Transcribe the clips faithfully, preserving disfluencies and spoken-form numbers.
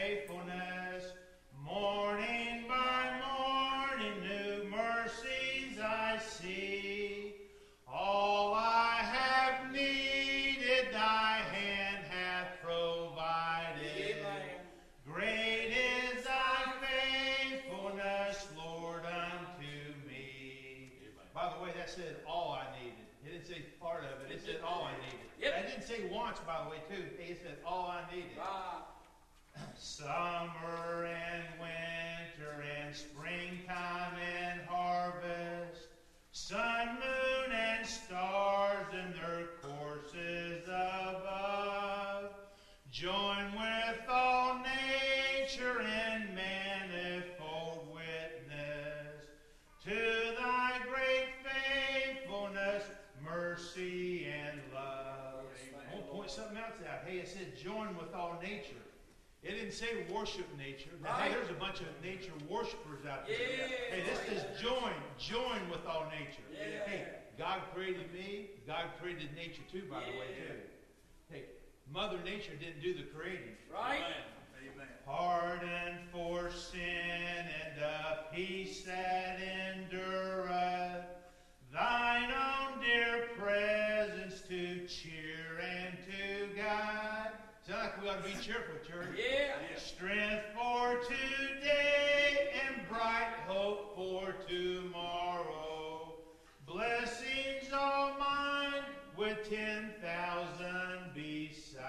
faithfulness. Morning by morning, new mercies I see. All I have needed, thy hand hath provided. Amen. Great is thy faithfulness, Lord, unto me. Amen. By the way, that said all I needed. It didn't say part of it. It said all I needed. Yep. That didn't say once, by the way, too. It said all I needed. Ah. Summer and winter and springtime and harvest, sun, moon, and stars in their courses above, join with all nature in manifold witness to thy great faithfulness, mercy, and love. I want to point something else out. Hey, it said join with all nature. It didn't say worship nature. Now, right. Hey, there's a bunch of nature worshipers out there. Yeah. Hey, this says join. Join with all nature. Yeah. Hey, God created me. God created nature too, by yeah. the way, too. Hey, Mother Nature didn't do the creating. Right? Amen. Pardon for sin and a peace that endureth, thine own dear presence to cheer and to guide. Sounds like we ought to be cheerful, church. Yeah. Strength for today and bright hope for tomorrow. Blessings all mine with ten thousand beside.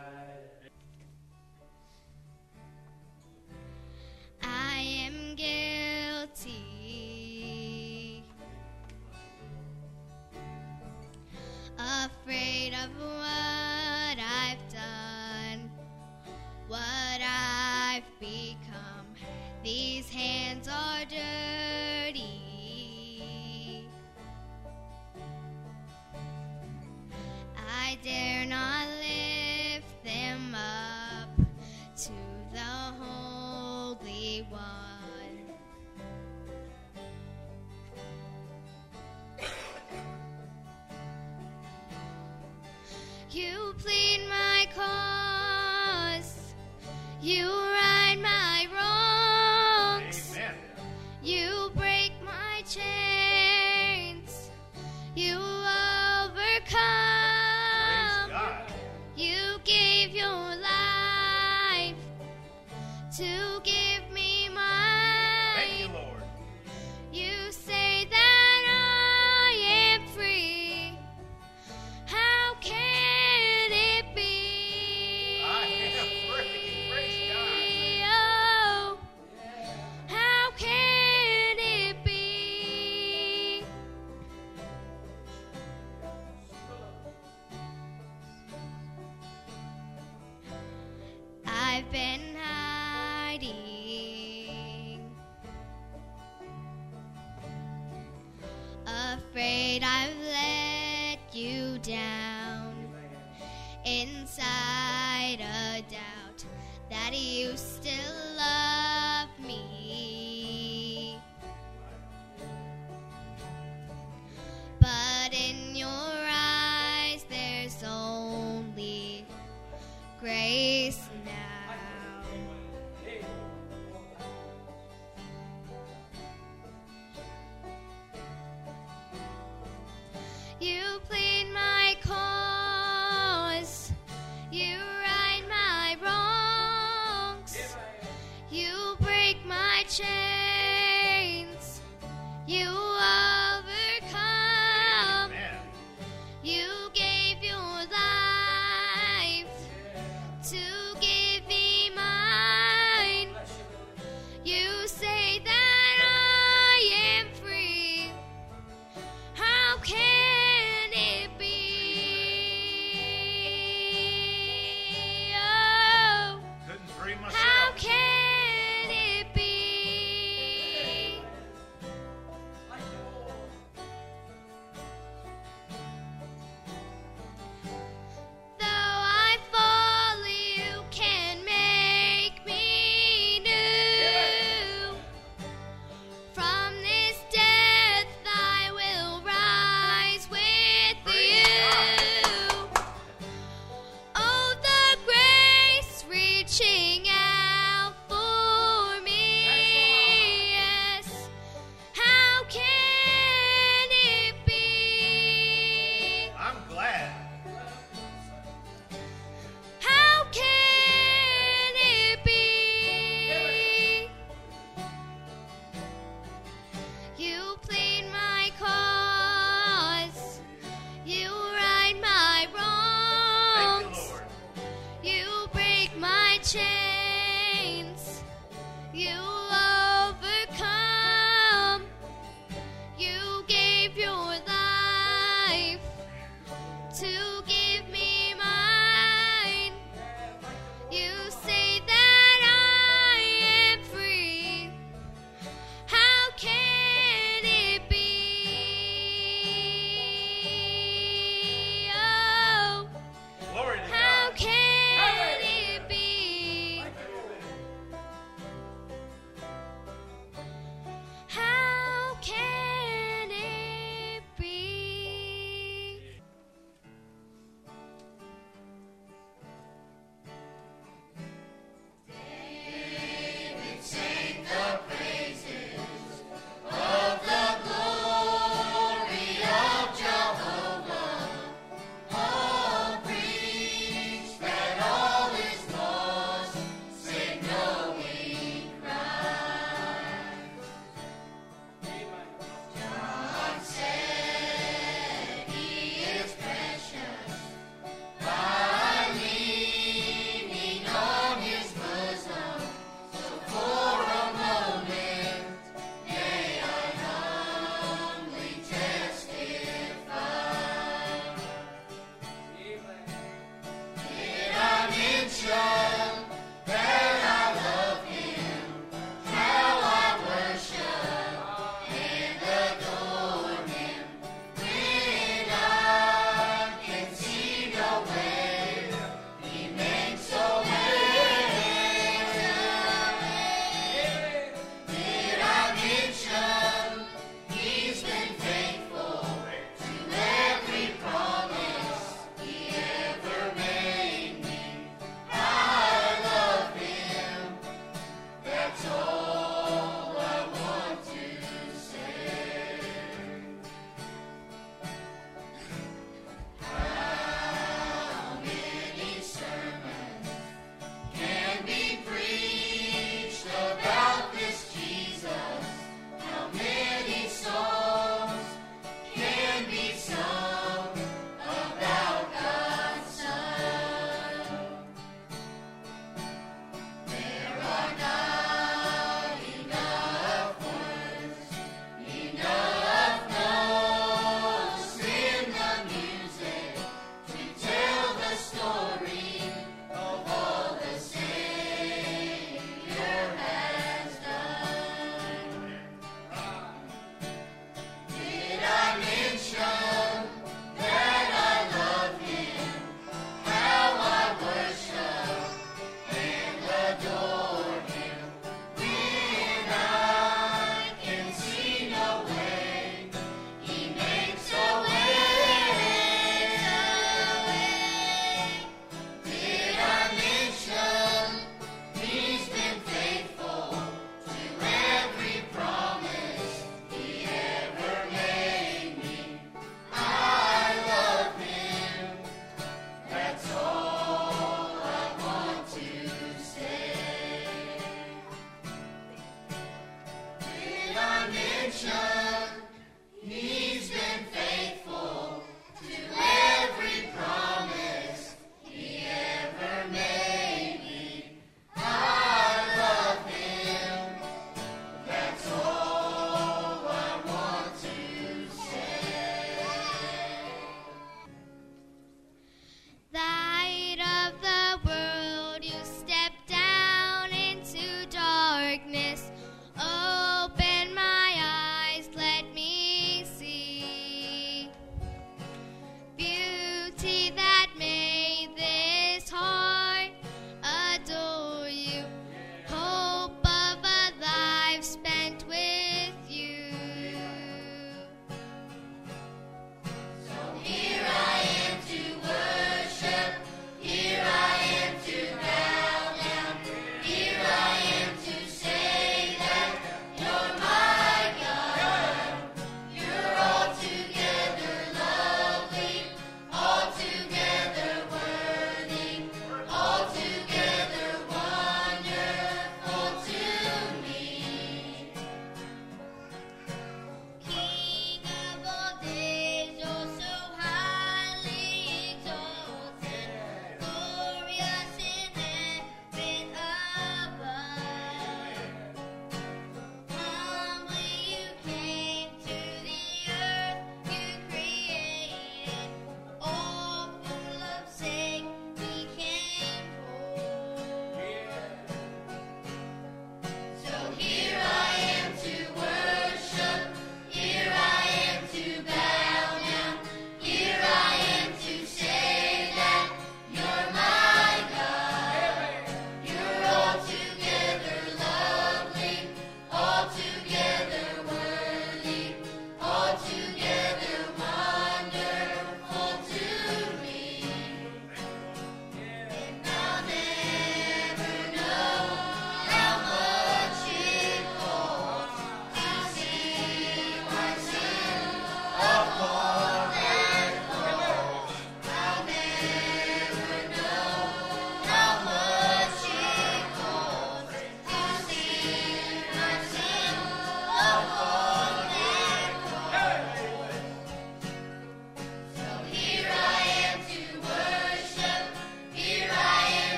I am guilty, afraid of what I've done, what I've become. These hands are dirty. I dare not lift them up to the Holy One. You plead my cause, you right my wrongs. Amen. You break my chains, you overcome. You gave your life to give me mine. Thank you, Lord. You say that I am free. How can it be? I am free. Praise God. Oh, how can it be? I've been hiding, afraid I've let you down, inside a doubt that you still love me. But in your eyes there's only grace now. You plead my cause, you right my wrongs, you break my chains, you overcome. Amen. You gave your life to give me mine. You say that I am free. How can it be? Oh, Couldn't free myself. how can it be? chains. You overcome. You gave your life to give me mine. You say that I am free. How can it be? Oh, Glory to how God. can it be?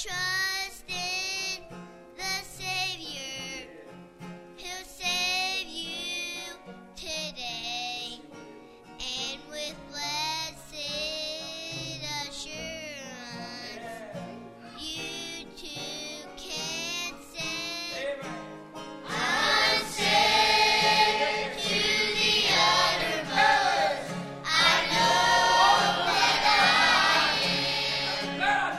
trust in the Savior who'll save you today, and with blessed assurance you too can say, I'm saved to the uttermost. I know that I am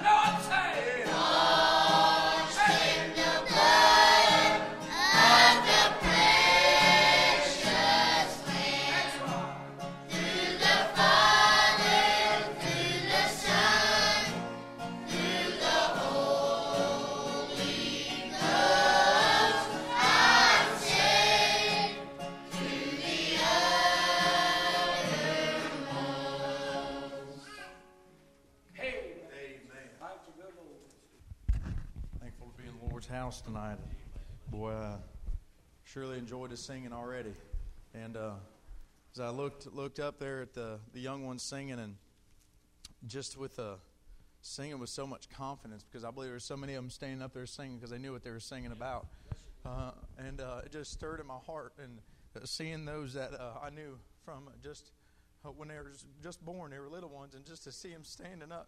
washed in the blood of the precious Lamb. Through the Father, through the Son, through the Holy Ghost, I'm saved to the uttermost. Thankful to be in the Lord's house tonight. Boy, I surely enjoyed his singing already. And uh, as I looked looked up there at the, the young ones singing, and just with the singing with so much confidence, because I believe there were so many of them standing up there singing because they knew what they were singing about. Uh, and uh, it just stirred in my heart. And uh, seeing those that uh, I knew from just uh, when they were just born, they were little ones, and just to see them standing up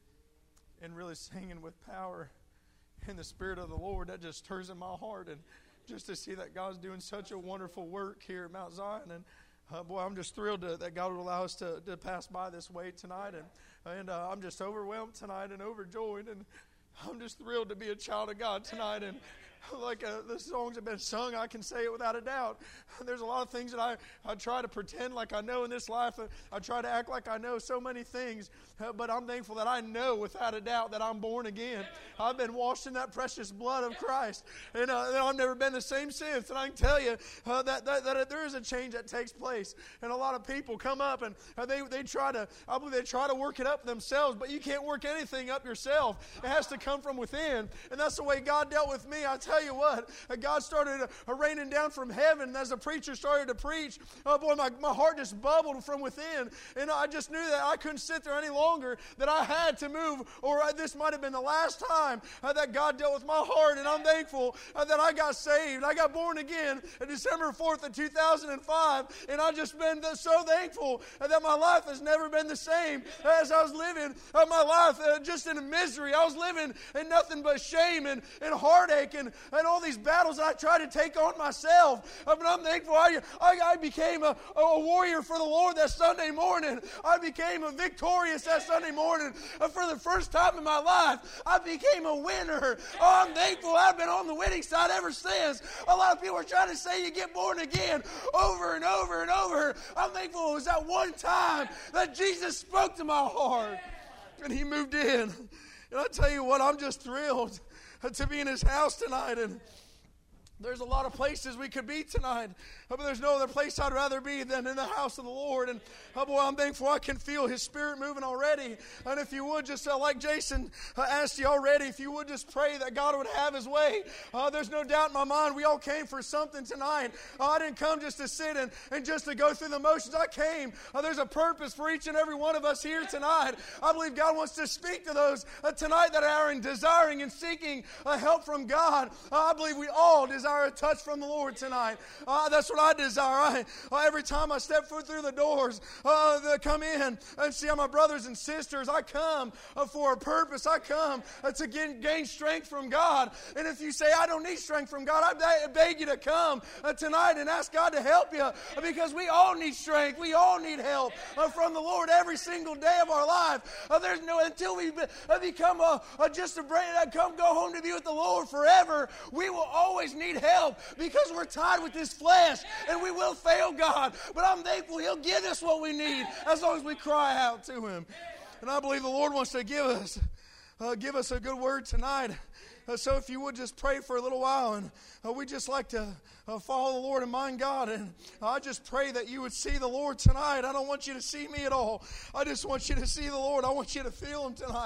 and really singing with power in the Spirit of the Lord, that just stirs in my heart. And just to see that God's doing such a wonderful work here at Mount Zion. And uh, boy, I'm just thrilled to, that God would allow us to, to pass by this way tonight. And, and uh, I'm just overwhelmed tonight and overjoyed. And I'm just thrilled to be a child of God tonight. And like uh, the songs have been sung, I can say it without a doubt. There's a lot of things that I, I try to pretend like I know in this life. I try to act like I know so many things. Uh, but I'm thankful that I know without a doubt that I'm born again. I've been washed in that precious blood of Christ. And, uh, and I've never been the same since. And I can tell you uh, that, that, that there is a change that takes place. And a lot of people come up and uh, they, they try to, I believe they try to work it up themselves. But you can't work anything up yourself. It has to come from within. And that's the way God dealt with me. I tell you what, uh, God started uh, raining down from heaven. And as the preacher started to preach, oh boy, my, my heart just bubbled from within. And I just knew that I couldn't sit there any longer, that I had to move, or uh, this might have been the last time uh, that God dealt with my heart. And I'm thankful uh, that I got saved. I got born again on December fourth of two thousand five. And I've just been so thankful uh, that my life has never been the same as I was living uh, my life uh, just in misery. I was living in nothing but shame and, and heartache and, and all these battles that I tried to take on myself. Uh, but I'm thankful I, I, I became a, a warrior for the Lord that Sunday morning. I became a victorious that Sunday morning. Uh, for the first time in my life, I became a winner. Oh, I'm thankful I've been on the winning side ever since. A lot of people are trying to say you get born again over and over and over. I'm thankful it was that one time that Jesus spoke to my heart and He moved in. And I tell you what, I'm just thrilled to be in His house tonight. And there's a lot of places we could be tonight, but there's no other place I'd rather be than in the house of the Lord. And oh boy, I'm thankful I can feel His Spirit moving already. And if you would just, uh, like Jason uh, asked you already, if you would just pray that God would have His way. Uh, there's no doubt in my mind we all came for something tonight. Uh, I didn't come just to sit and, and just to go through the motions. I came. Uh, there's a purpose for each and every one of us here tonight. I believe God wants to speak to those uh, tonight that are in desiring and seeking uh, help from God. Uh, I believe we all desire a touch from the Lord tonight. Uh, that's what I desire. I, uh, every time I step foot through the doors, uh, to come in and see my brothers and sisters, I come uh, for a purpose. I come uh, to gain, gain strength from God. And if you say, I don't need strength from God, I beg you to come uh, tonight and ask God to help you, uh, because we all need strength. We all need help uh, from the Lord every single day of our life. Uh, there's no, until we be, uh, become a, uh, just a brain that come go home to be with the Lord forever, we will always need help, because we're tied with this flesh and we will fail God. But I'm thankful He'll give us what we need as long as we cry out to Him. And I believe the Lord wants to give us uh, give us a good word tonight. Uh, so if you would just pray for a little while, and uh, we just like to uh, follow the Lord and mind God. And I just pray that you would see the Lord tonight. I don't want you to see me at all. I just want you to see the Lord. I want you to feel Him tonight.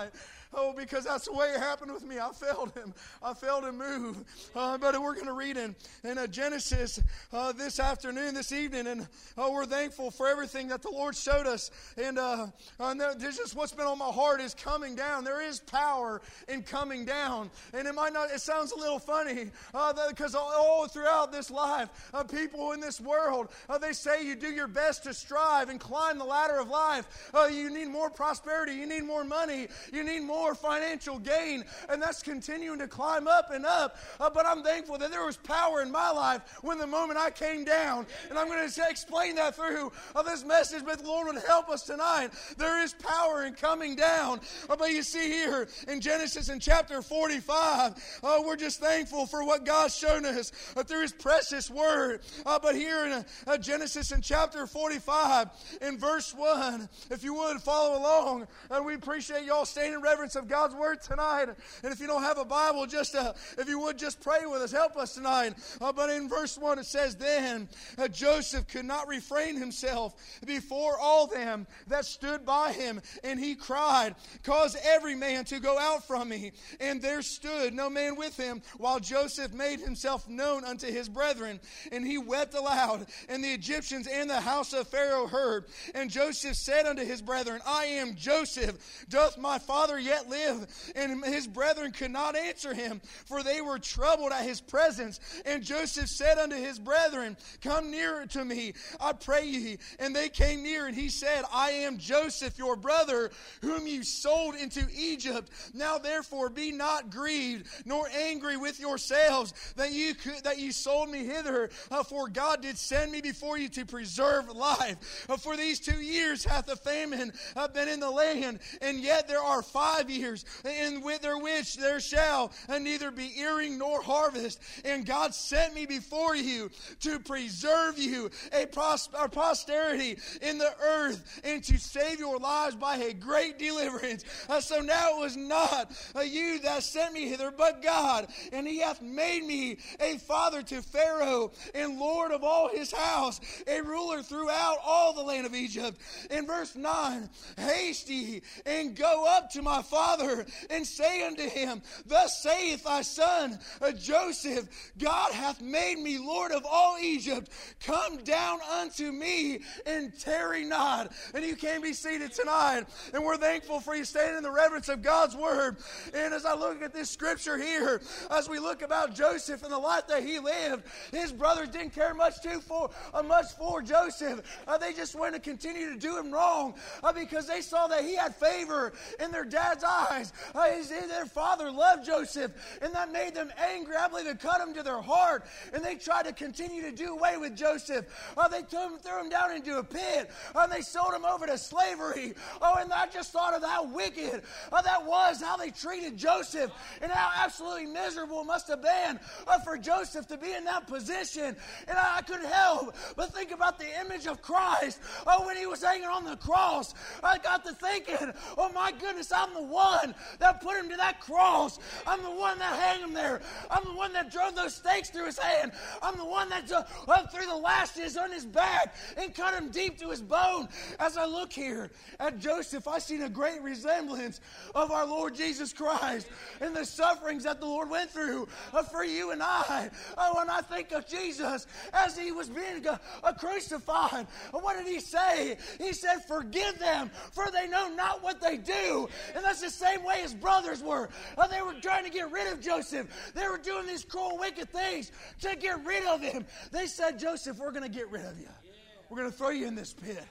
Oh, because that's the way it happened with me. I failed him. I failed him move. Uh, but we're going to read in, in uh, Genesis uh, this afternoon, this evening. And uh, we're thankful for everything that the Lord showed us. And, uh, and this is what's been on my heart is coming down. There is power in coming down. And it might not, it sounds a little funny uh, because all, all throughout this life, uh, people in this world, uh, they say you do your best to strive and climb the ladder of life. Uh, you need more prosperity. You need more money. You need more financial gain. And that's continuing to climb up and up. Uh, but I'm thankful that there was power in my life when the moment I came down. And I'm going to explain that through uh, this message, but the Lord would help us tonight. There is power in coming down. Uh, but you see here in Genesis in chapter forty-five, uh, we're just thankful for what God's shown us uh, through His precious Word. Uh, but here in uh, uh, Genesis in chapter forty-five, in verse one, if you would follow along, and we appreciate y'all staying in reverence of God's Word tonight. And if you don't have a Bible, just uh, if you would just pray with us, help us tonight. Uh, but in verse one it says, Then uh, Joseph could not refrain himself before all them that stood by him, and he cried, Cause every man to go out from me. And there stood no man with him, while Joseph made himself known unto his brethren. And he wept aloud, and the Egyptians and the house of Pharaoh heard. And Joseph said unto his brethren, I am Joseph. Doth my father yet live? And his brethren could not answer him, for they were troubled at his presence. And Joseph said unto his brethren, Come nearer to me, I pray ye. And they came near, and he said, I am Joseph, your brother, whom you sold into Egypt. Now therefore be not grieved, nor angry with yourselves, that you could, that you sold me hither. Uh, for God did send me before you to preserve life. Uh, for these two years hath the famine uh, been in the land, and yet there are five years, in whither which there shall uh, neither be earing nor harvest. And God sent me before you to preserve you a, pros- a posterity in the earth, and to save your lives by a great deliverance. Uh, so now it was not uh, you that sent me hither, but God. And he hath made me a father to Pharaoh, and Lord of all his house, a ruler throughout all the land of Egypt. In verse nine, Haste ye, and go up to my father, and say unto him, Thus saith thy son uh, Joseph, God hath made me Lord of all Egypt. Come down unto me, and tarry not. And you can be seated tonight. And we're thankful for you staying in the reverence of God's Word. And as I look at this scripture here, as we look about Joseph and the life that he lived, his brothers didn't care much too for uh, much for Joseph. Uh, they just wanted to continue to do him wrong uh, because they saw that he had favor in their dad's eyes. Uh, his, their father loved Joseph, and that made them angry. I believe it cut him to their heart, and they tried to continue to do away with Joseph. Uh, they threw him, threw him down into a pit, uh, and they sold him over to slavery. Oh, and I just thought of how wicked uh, that was, how they treated Joseph, and how absolutely miserable it must have been uh, for Joseph to be in that position. And I, I couldn't help but think about the image of Christ oh, when he was hanging on the cross. I got to thinking, oh my goodness, I'm the one that put him to that cross. I'm the one that hung him there. I'm the one that drove those stakes through his hand. I'm the one that uh, threw the lashes on his back and cut him deep to his bone. As I look here at Joseph, I see a great resemblance of our Lord Jesus Christ and the sufferings that the Lord went through uh, for you and I. Oh, when I think of Jesus as he was being uh, uh, crucified, what did he say? He said, Forgive them, for they know not what they do. And that's the same way his brothers were. Uh, they were trying to get rid of Joseph. They were doing these cruel, wicked things to get rid of him. They said, Joseph, we're going to get rid of you. We're going to throw you in this pit.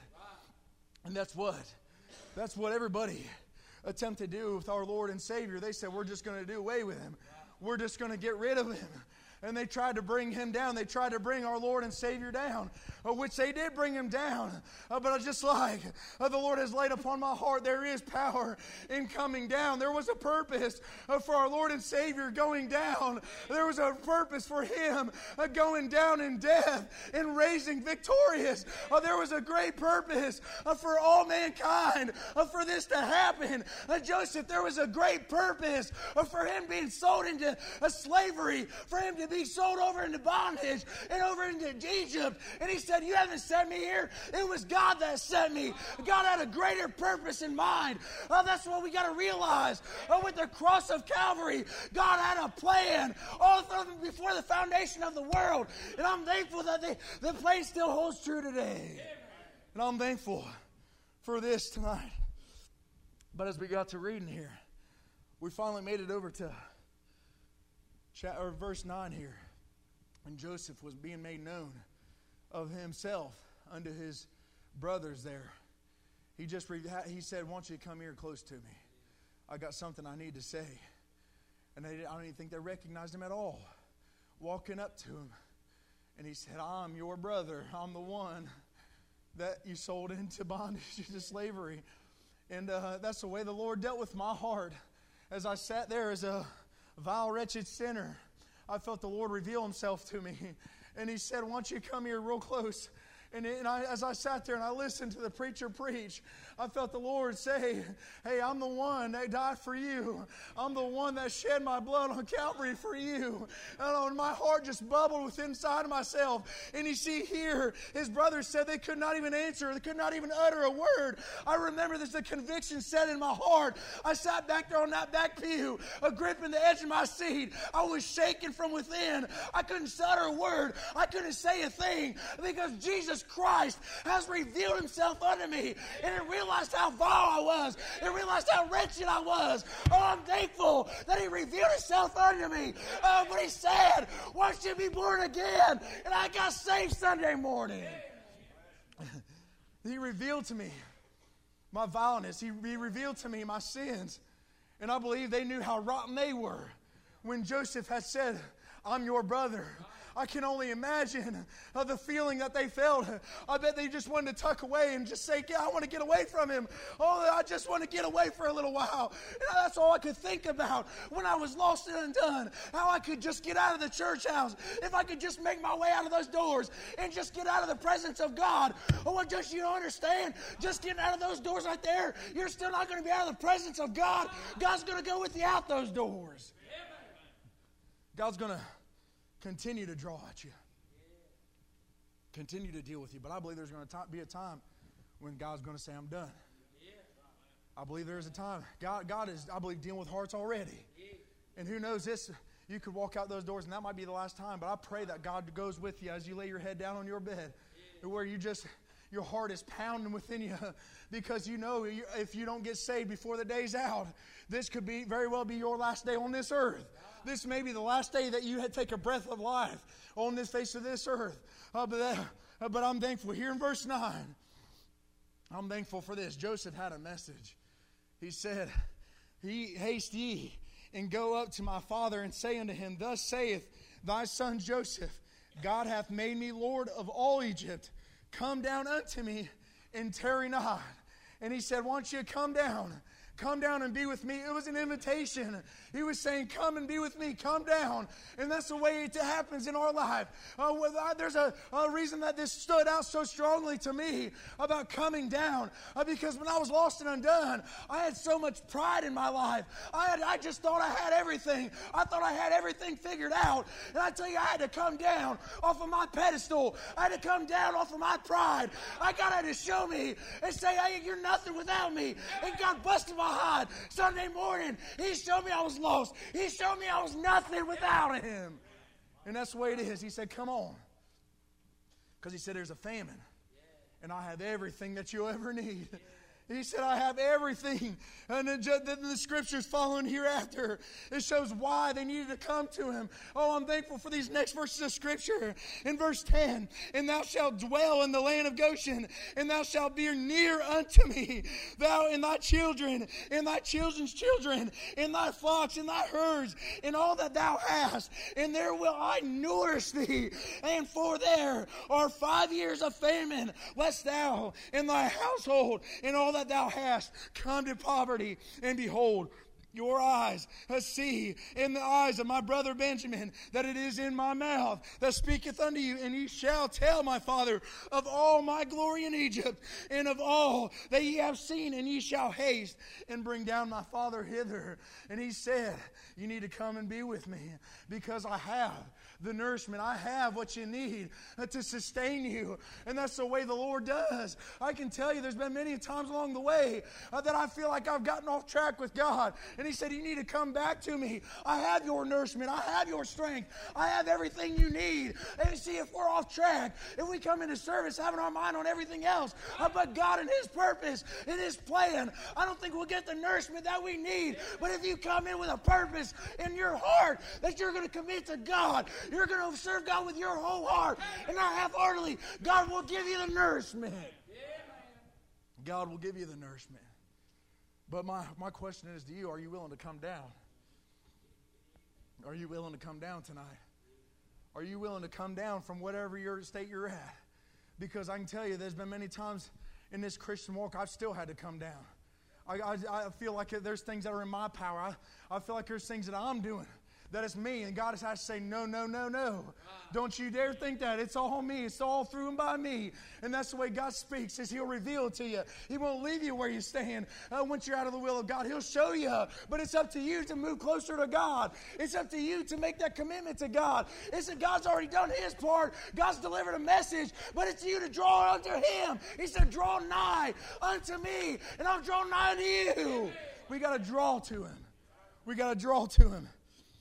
And that's what? That's what everybody attempted to do with our Lord and Savior. They said, we're just going to do away with him. We're just going to get rid of him. And they tried to bring him down. They tried to bring our Lord and Savior down, uh, which they did bring him down. Uh, but just like uh, the Lord has laid upon my heart, there is power in coming down. There was a purpose uh, for our Lord and Savior going down. There was a purpose for him uh, going down in death and raising victorious. Uh, there was a great purpose uh, for all mankind uh, for this to happen. Uh, Joseph, there was a great purpose uh, for him being sold into uh, slavery, for him to be sold over into bondage and over into Egypt. And he said, you haven't sent me here. It was God that sent me. God had a greater purpose in mind. Uh, that's what we got to realize. Uh, with the cross of Calvary, God had a plan all from before the foundation of the world. And I'm thankful that they, the plan still holds true today. And I'm thankful for this tonight. But as we got to reading here, we finally made it over to chat, or verse nine here. And Joseph was being made known of himself unto his brothers there. He just he said, I want you to come here close to me. I got something I need to say. And they, I don't even think they recognized him at all. Walking up to him. And he said, I'm your brother. I'm the one that you sold into bondage, into slavery. And uh, that's the way the Lord dealt with my heart. As I sat there as a vile, wretched sinner, I felt the Lord reveal himself to me. And he said, why don't you come here real close? And, and I, as I sat there and I listened to the preacher preach, I felt the Lord say, hey, I'm the one that died for you. I'm the one that shed my blood on Calvary for you. And my heart just bubbled within inside of myself. And you see here, his brothers said they could not even answer. They could not even utter a word. I remember this, the conviction set in my heart. I sat back there on that back pew, a grip in the edge of my seat. I was shaking from within. I couldn't utter a word. I couldn't say a thing because Jesus Christ has revealed himself unto me, and I realized how vile I was, and realized how wretched I was. Oh, I'm thankful that he revealed himself unto me. Oh, but he said, why should you be born again? And I got saved Sunday morning. He revealed to me my vileness. He, he revealed to me my sins. And I believe they knew how rotten they were when Joseph had said, I'm your brother. I can only imagine uh, the feeling that they felt. I bet they just wanted to tuck away and just say, yeah, I want to get away from him. Oh, I just want to get away for a little while. And that's all I could think about when I was lost and undone. How I could just get out of the church house. If I could just make my way out of those doors and just get out of the presence of God. Oh, well, just you don't understand. Just getting out of those doors right there, you're still not going to be out of the presence of God. God's going to go with you out those doors. God's going to continue to draw at you. Continue to deal with you. But I believe there's going to be a time when God's going to say, I'm done. I believe there's a time. God, God is, I believe, dealing with hearts already. And who knows this? You could walk out those doors and that might be the last time. But I pray that God goes with you as you lay your head down on your bed. Where you just, your heart is pounding within you. Because you know if you don't get saved before the day's out, this could be very well be your last day on this earth. This may be the last day that you had take a breath of life on this face of this earth. Uh, but, that, uh, but I'm thankful. Here in verse nine, I'm thankful for this. Joseph had a message. He said, "He haste ye, and go up to my father, and say unto him, Thus saith thy son Joseph, God hath made me Lord of all Egypt. Come down unto me, and tarry not." And he said, why don't you come down? Come down and be with me. It was an invitation. He was saying, come and be with me. Come down. And that's the way it happens in our life. Uh, well, I, there's a, a reason that this stood out so strongly to me about coming down. Uh, because when I was lost and undone, I had so much pride in my life. I, had, I just thought I had everything. I thought I had everything figured out. And I tell you, I had to come down off of my pedestal. I had to come down off of my pride. I God had to show me and say, hey, you're nothing without me. And God busted my heart. Sunday morning, he showed me I was lost. He showed me I was nothing without him. And that's the way it is. He said, come on. Because he said, there's a famine. And I have everything that you'll ever need. He said, I have everything. And then the scriptures following hereafter, it shows why they needed to come to him. Oh, I'm thankful for these next verses of scripture. In verse ten, and thou shalt dwell in the land of Goshen, and thou shalt be near unto me, thou and thy children, and thy children's children, and thy flocks, and thy herds, and all that thou hast. And there will I nourish thee. And for there are five years of famine, lest thou and thy household and all that thou hast come to poverty. And behold, your eyes see in the eyes of my brother Benjamin that it is in my mouth that speaketh unto you. And ye shall tell my father of all my glory in Egypt, and of all that ye have seen, and ye shall haste and bring down my father hither. And he said, you need to come and be with me, because I have the nourishment. I have what you need to sustain you. And that's the way the Lord does. I can tell you there's been many times along the way uh, that I feel like I've gotten off track with God. And he said, you need to come back to me. I have your nourishment. I have your strength. I have everything you need. And see, if we're off track, if we come into service having our mind on everything else uh, but God and His purpose and His plan, I don't think we'll get the nourishment that we need. But if you come in with a purpose in your heart that you're going to commit to God, you're going to serve God with your whole heart and not half-heartedly, God will give you the nourishment. God will give you the nourishment. But my, my question is to you, are you willing to come down? Are you willing to come down tonight? Are you willing to come down from whatever your state you're at? Because I can tell you there's been many times in this Christian walk I've still had to come down. I, I, I feel like there's things that are in my power. I, I feel like there's things that I'm doing that it's me, and God has had to say, no, no, no, no. Don't you dare think that. It's all me. It's all through and by me. And that's the way God speaks, is He'll reveal it to you. He won't leave you where you stand. Uh, once you're out of the will of God, He'll show you. But it's up to you to move closer to God. It's up to you to make that commitment to God. It's that God's already done His part. God's delivered a message, but it's you to draw unto Him. He said, draw nigh unto me, and I'll draw nigh unto you. We got to draw to Him. We got to draw to Him.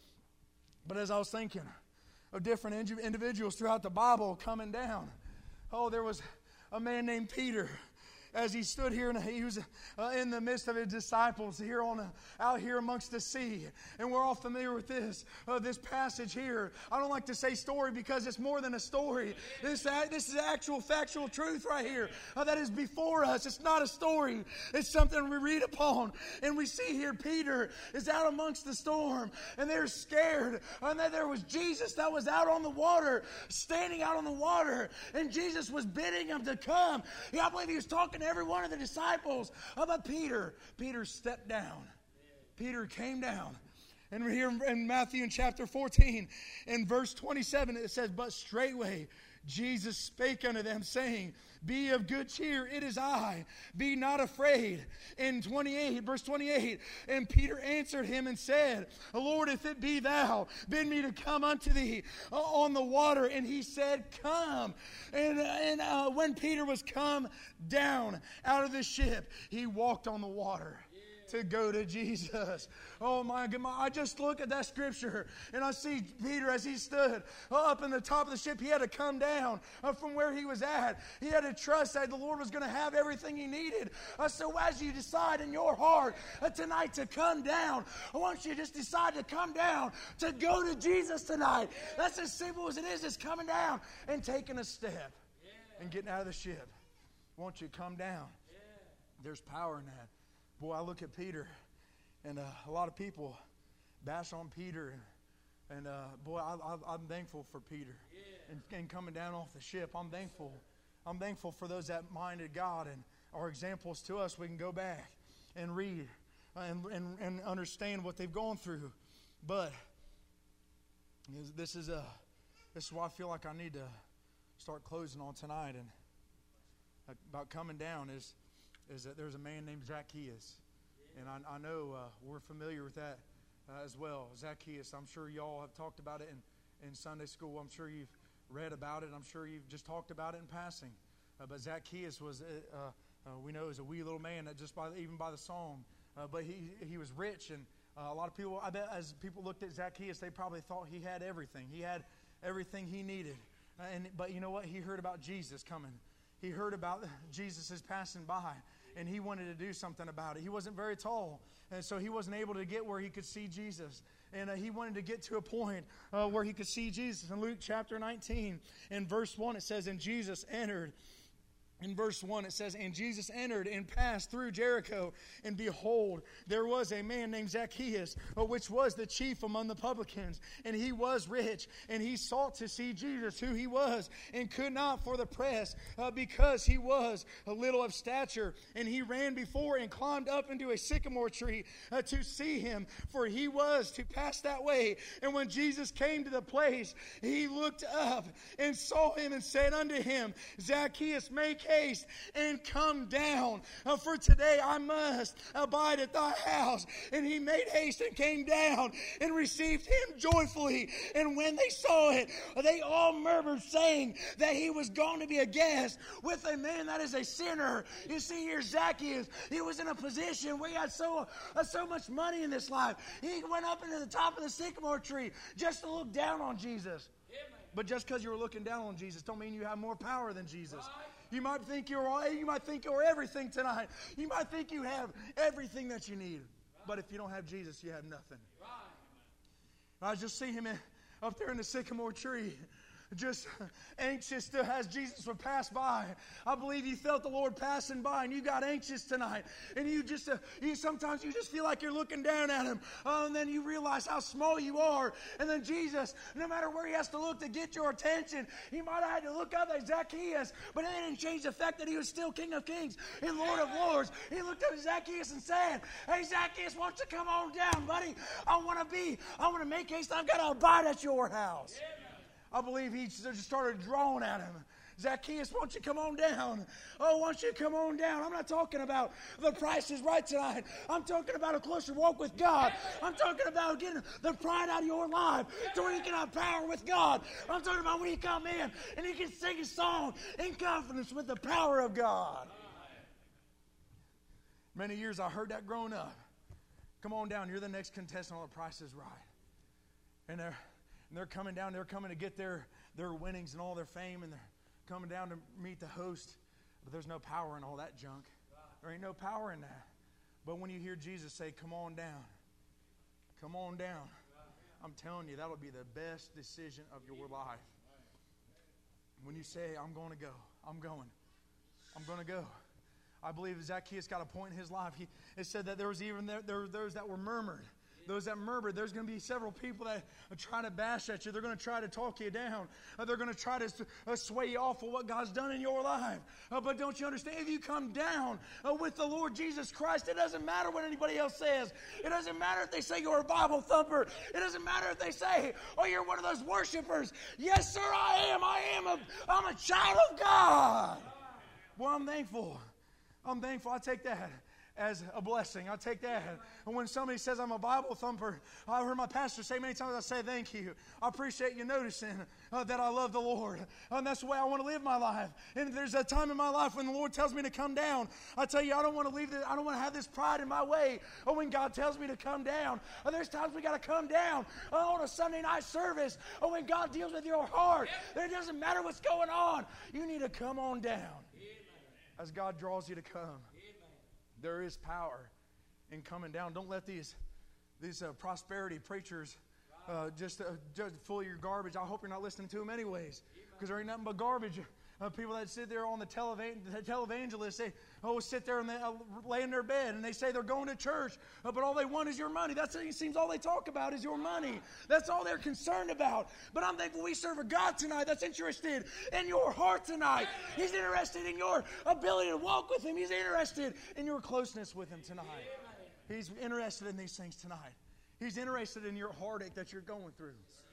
But as I was thinking of different individuals throughout the Bible coming down, oh, there was a man named Peter. As he stood here, and he was uh, in the midst of his disciples here on a, out here amongst the sea. And we're all familiar with this, uh, this passage here. I don't like to say story because it's more than a story. This, uh, this is actual factual truth right here uh, that is before us. It's not a story. It's something we read upon. And we see here Peter is out amongst the storm, and they're scared. And then there was Jesus that was out on the water, standing out on the water. And Jesus was bidding him to come. Yeah, I believe he was talking to every one of the disciples. How about Peter? Peter stepped down. Peter came down. And we're here in Matthew in chapter fourteen, in verse twenty-seven, it says, but straightway Jesus spake unto them, saying, be of good cheer, it is I, be not afraid. In twenty-eight, verse twenty-eight, and Peter answered him and said, Lord, if it be thou, bid me to come unto thee uh, on the water. And he said, come. And, and uh, when Peter was come down out of the ship, he walked on the water to go to Jesus. Oh my God, I just look at that scripture and I see Peter as he stood up in the top of the ship. He had to come down from where he was at. He had to trust that the Lord was going to have everything he needed. So as you decide in your heart tonight to come down, I want you to just decide to come down, to go to Jesus tonight. That's as simple as it is, just coming down and taking a step and getting out of the ship. Won't you come down? There's power in that. Boy, I look at Peter, and uh, a lot of people bash on Peter, and, and uh, boy, I, I, I'm thankful for Peter yeah. and, and coming down off the ship. I'm thankful. I'm thankful for those that minded God and are examples to us. We can go back and read and, and, and understand what they've gone through. But this is a this is why I feel like I need to start closing on tonight, and about coming down is. is that there's a man named Zacchaeus. And I, I know uh, we're familiar with that uh, as well. Zacchaeus, I'm sure y'all have talked about it in, in Sunday school. I'm sure you've read about it. I'm sure you've just talked about it in passing. Uh, but Zacchaeus was, uh, uh, we know, is a wee little man, that just by even by the song. Uh, but he he was rich, and uh, a lot of people, I bet as people looked at Zacchaeus, they probably thought he had everything. He had everything he needed. Uh, and But you know what? He heard about Jesus coming. He heard about Jesus is passing by. And he wanted to do something about it. He wasn't very tall, and so he wasn't able to get where he could see Jesus. And uh, he wanted to get to a point uh, where he could see Jesus. In Luke chapter nineteen, in verse one, it says, and Jesus entered In verse one, it says, "And Jesus entered and passed through Jericho, and behold, there was a man named Zacchaeus, which was the chief among the publicans. And he was rich, and he sought to see Jesus, who he was, and could not for the press, uh, because he was a little of stature. And he ran before and climbed up into a sycamore tree uh, to see him, for he was to pass that way. And when Jesus came to the place, he looked up and saw him and said unto him, Zacchaeus, make haste and come down, uh, for today I must abide at thy house. And he made haste and came down and received him joyfully. And when they saw it, they all murmured, saying that he was going to be a guest with a man that is a sinner. You see here, Zacchaeus, he was in a position where he had so, uh, so much money in this life. He went up into the top of the sycamore tree just to look down on Jesus. But just because you were looking down on Jesus don't mean you have more power than Jesus. You might think you're all, you might think you're everything tonight. You might think you have everything that you need. But if you don't have Jesus, you have nothing. I just see him in, up there in the sycamore tree, just anxious to, as Jesus would pass by. I believe you felt the Lord passing by, and you got anxious tonight. And you just, uh, you sometimes you just feel like you're looking down at him, uh, and then you realize how small you are. And then Jesus, no matter where he has to look to get your attention, he might have had to look up at Zacchaeus, but it didn't change the fact that he was still King of Kings and Lord of Lords. He looked up at Zacchaeus and said, "Hey, Zacchaeus, why don't you come on down, buddy? I want to be, I want to make haste. I've got to abide at your house." I believe he just started drawing at him. Zacchaeus, why don't you come on down? Oh, why don't you come on down? I'm not talking about the price is right tonight. I'm talking about a closer walk with God. I'm talking about getting the pride out of your life to where you can have power with God. I'm talking about when you come in and you can sing a song in confidence with the power of God. Many years I heard that growing up. Come on down. You're the next contestant on The Price is Right. And they're And they're coming down, they're coming to get their, their winnings and all their fame, and they're coming down to meet the host. But there's no power in all that junk. There ain't no power in that. But when you hear Jesus say, "Come on down, come on down," I'm telling you, that'll be the best decision of your life. When you say, "I'm going to go, I'm going, I'm going to go." I believe Zacchaeus got a point in his life. He, it said that there was even there, there were those that were murmured. Those that murmured, there's going to be several people that are trying to bash at you. They're going to try to talk you down. Uh, they're going to try to uh, sway you off of what God's done in your life. Uh, but don't you understand? If you come down uh, with the Lord Jesus Christ, it doesn't matter what anybody else says. It doesn't matter if they say you're a Bible thumper. It doesn't matter if they say, "Oh, you're one of those worshipers." Yes, sir, I am. I am a, I'm a child of God. Well, I'm thankful. I'm thankful. I take that as a blessing. I take that. And when somebody says I'm a Bible thumper, I heard my pastor say many times, I say, "Thank you. I appreciate you noticing uh, that I love the Lord." And that's the way I want to live my life. And there's a time in my life when the Lord tells me to come down. I tell you, I don't want to leave. The, I don't want to have this pride in my way. Or when God tells me to come down, or there's times we got to come down uh, on a Sunday night service. Or when God deals with your heart, it doesn't matter what's going on. You need to come on down as God draws you to come. There is power in coming down. Don't let these these uh, prosperity preachers uh, just, uh, just full of your garbage. I hope you're not listening to them anyways, because there ain't nothing but garbage. Uh, people that sit there on the televan- the televangelists, they oh sit there and they uh, lay in their bed and they say they're going to church, uh, but all they want is your money. That's it seems all they talk about is your money. That's all they're concerned about. But I'm thankful we serve a God tonight that's interested in your heart tonight. He's interested in your ability to walk with Him. He's interested in your closeness with Him tonight. He's interested in these things tonight. He's interested in your heartache that you're going through.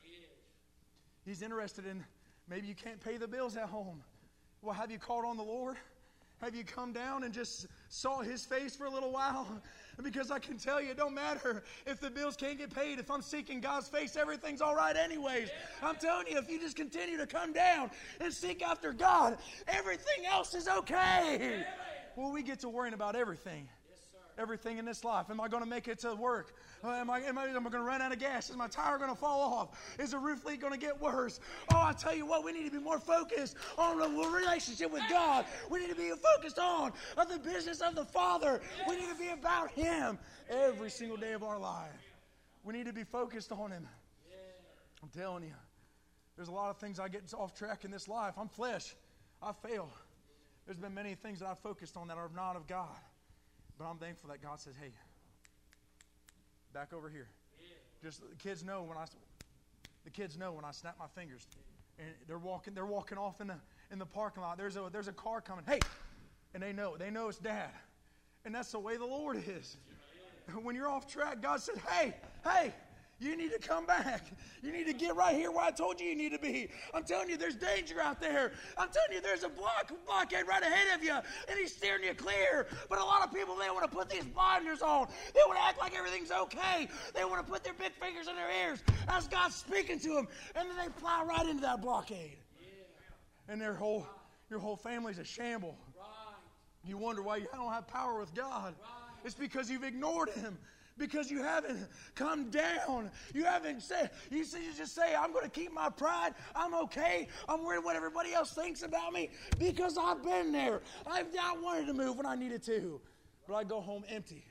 He's interested in maybe you can't pay the bills at home. Well, have you called on the Lord? Have you come down and just saw His face for a little while? Because I can tell you, it don't matter if the bills can't get paid. If I'm seeking God's face, everything's all right anyways. I'm telling you, if you just continue to come down and seek after God, everything else is okay. Well, we get to worrying about everything. Everything in this life. Am I going to make it to work? Uh, am I, am I, am I going to run out of gas? Is my tire going to fall off? Is the roof leak going to get worse? Oh, I tell you what, we need to be more focused on the relationship with God. We need to be focused on of the business of the Father. We need to be about Him every single day of our life. We need to be focused on Him. I'm telling you, there's a lot of things I get off track in this life. I'm flesh. I fail. There's been many things that I've focused on that are not of God. But I'm thankful that God says, hey, back over here. Just the kids know when I the kids know when I snap my fingers. And they're walking, they're walking off in the in the parking lot. There's a there's a car coming. Hey! And they know. They know it's Dad. And that's the way the Lord is. When you're off track, God said, hey, hey, you need to come back. You need to get right here where I told you you need to be. I'm telling you, there's danger out there. I'm telling you, there's a block, blockade right ahead of you, and he's steering you clear. But a lot of people, they want to put these blinders on. They want to act like everything's okay. They want to put their big fingers in their ears as God's speaking to them, and then they plow right into that blockade. And their whole, your whole family's a shamble. You wonder why you don't have power with God. It's because you've ignored Him. Because you haven't come down. You haven't said, you, say, you just say, I'm going to keep my pride. I'm okay. I'm worried what everybody else thinks about me. Because I've been there. I've not wanted to move when I needed to. But I go home empty.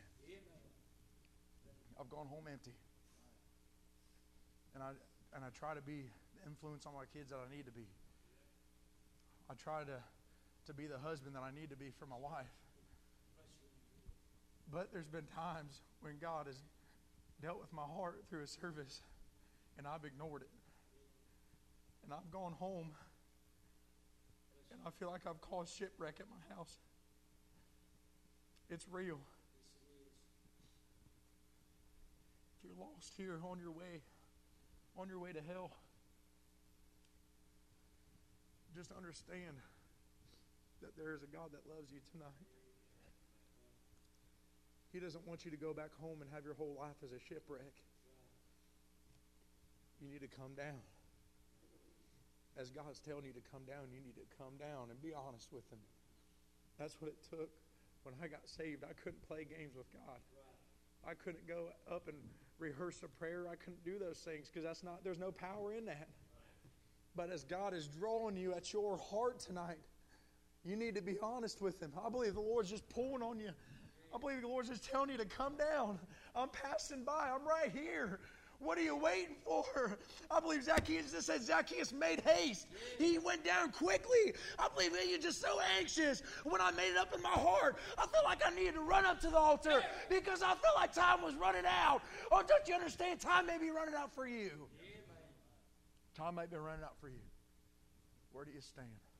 I've gone home empty. And I, and I try to be the influence on my kids that I need to be. I try to, to be the husband that I need to be for my wife. But there's been times when God has dealt with my heart through a service, and I've ignored it. And I've gone home, and I feel like I've caused shipwreck at my house. It's real. If you're lost here on your way, on your way to hell, just understand that there is a God that loves you tonight. He doesn't want you to go back home and have your whole life as a shipwreck. You need to come down. As God's telling you to come down, you need to come down and be honest with Him. That's what it took when I got saved. I couldn't play games with God. I couldn't go up and rehearse a prayer. I couldn't do those things because that's not. There's no power in that. But as God is drawing you at your heart tonight, you need to be honest with Him. I believe the Lord's just pulling on you. I believe the Lord's just telling you to come down. I'm passing by. I'm right here. What are you waiting for? I believe Zacchaeus just said Zacchaeus made haste. He went down quickly. I believe that you're just so anxious. When I made it up in my heart, I felt like I needed to run up to the altar because I felt like time was running out. Oh, don't you understand? Time may be running out for you. Time may be running out for you. Where do you stand?